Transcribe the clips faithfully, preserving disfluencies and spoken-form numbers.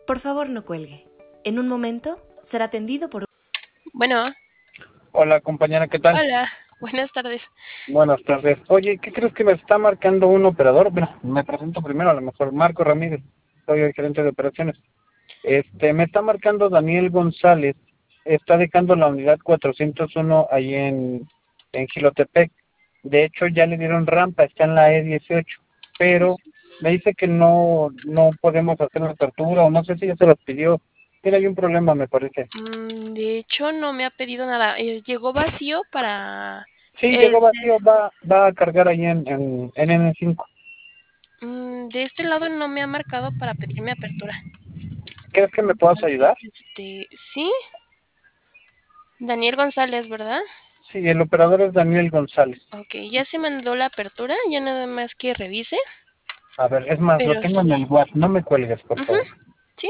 Por favor, no cuelgue. En un momento será atendido por... Bueno, Hola compañera, ¿qué tal? hola, buenas tardes. Buenas tardes. Oye, ¿qué crees que me está marcando un operador? Bueno, me presento primero, a lo mejor Marco Ramírez, soy el gerente de operaciones. Este, me está marcando Daniel González, está dejando la unidad cuatrocientos uno ahí en, en Gilotepec. De hecho, ya le dieron rampa, está en la E dieciocho, pero me dice que no, no podemos hacer la apertura, o no sé si ya se las pidió. Tiene ahí un problema, me parece. Mm, de hecho, no me ha pedido nada. Eh, llegó vacío para... Sí, eh, llegó vacío, va, va a cargar ahí en, en, en N cinco. mm, de este lado no me ha marcado para pedirme apertura. ¿Crees que me puedas ayudar? Este, sí, Daniel González, ¿verdad? Sí, el operador es Daniel González. Ok, ya se mandó la apertura, ya nada más que revise, A ver, es más, lo pero tengo en sí. el WhatsApp, no me cuelgues, por Ujú, favor. sí.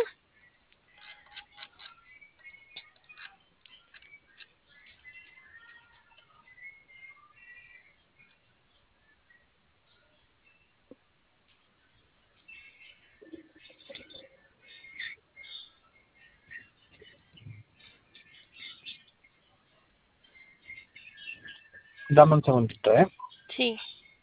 Dame un segundito, ¿eh? Sí.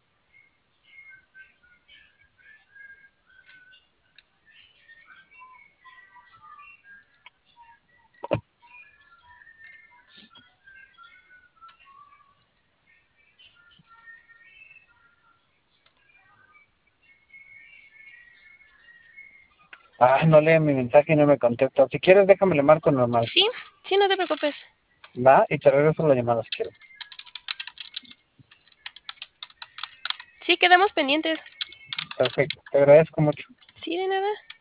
Ah, no lee mi mensaje y no me contesta. Si quieres, déjame le marco normal. Sí, sí, no te preocupes. Va, y te regreso la llamada si quieres. Sí, quedamos pendientes. Perfecto, te agradezco mucho. Sí, de nada.